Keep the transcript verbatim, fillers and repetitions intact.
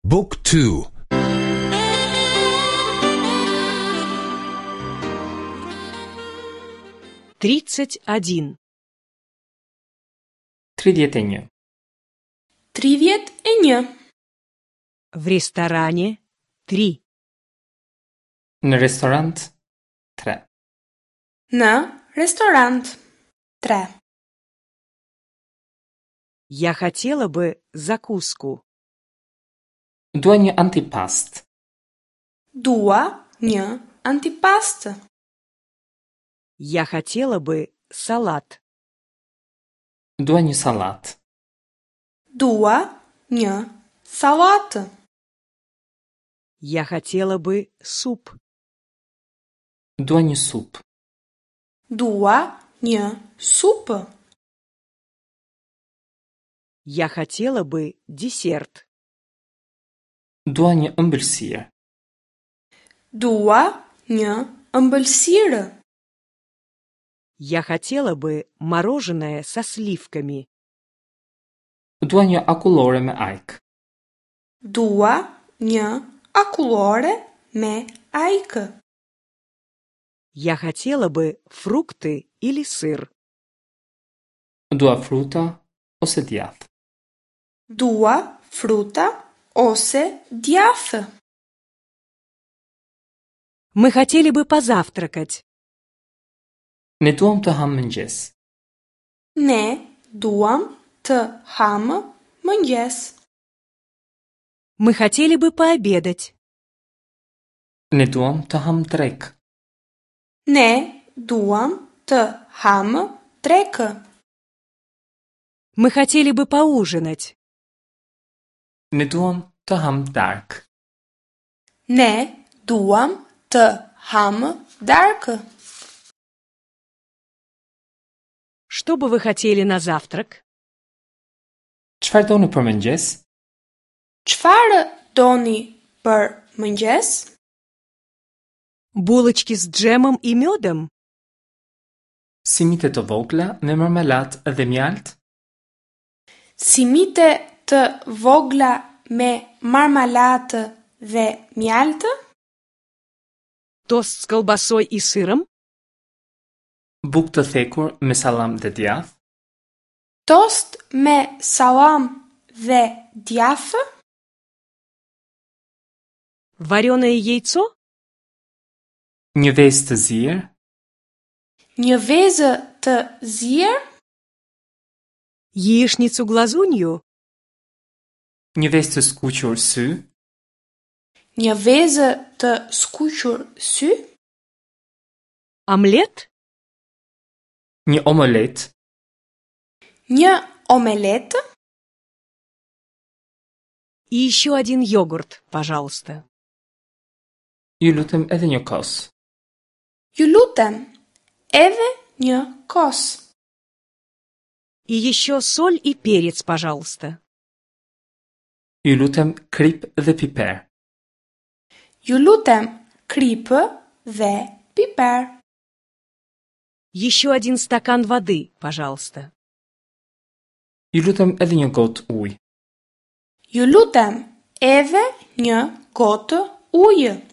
Book two. Тридцать один. tridhjetë e një. tridhjetë e një. В ресторане три. Në restorant tre. Në restorant tre. Я хотела бы закуску. Dua një antipast. Dua një antipast. Я хотела бы салат. Dua një sallat. Dua një sallatë. Я хотела бы суп. Dua një supë. Dua një supë. Я хотела бы десерт. Dua një ëmbëlsirë. Dua një ëmbëlsirë. Я хотела бы мороженое со сливками. Dua një akullore me ajk. Dua një akullore me ajkë. Я хотела бы фрукты или сыр. Dua fruta ose djathë. Dua fruta ose djathë. Мы хотели бы позавтракать. Ne duam të ham mëngjes. Ne duam të hamë mëngjes. Мы хотели бы пообедать. Ne duam të ham drekë. Ne duam të hamë drekë. Мы хотели бы поужинать. Ne duam të ham darkë. Ne duam të hamë darkë. Что бы вы хотели на завтрак? Çfarë doni për mëngjes? Çfarë doni për mëngjes? Булочки с джемом и медом? Simite të vogla me marmeladë dhe mjaltë? Simite të vogla me marmalatë dhe mjaltë? Тост с колбасой и сыром? Bukë të thekur me sallam dhe djathë? Tost me salam dhe djathë? Вареное яйцо? Një vezë të zier? Një vezë të zier? Яичницу-глазунью? Një vezë të skuqur sy? Një vezë të skuqur sy? Омлет? Një omelet? Një omelet? И еще один йогурт, пожалуйста. Ju lutem edhe një kos. Ju lutem, edhe një kos. И еще соль и перец, пожалуйста. Ju lutem krip dhe piper. Ju lutem kripë dhe piper. Еще один стакан воды, пожалуйста. Ju lutem edhe një gotë ujë. Ju lutem edhe një gotë ujë.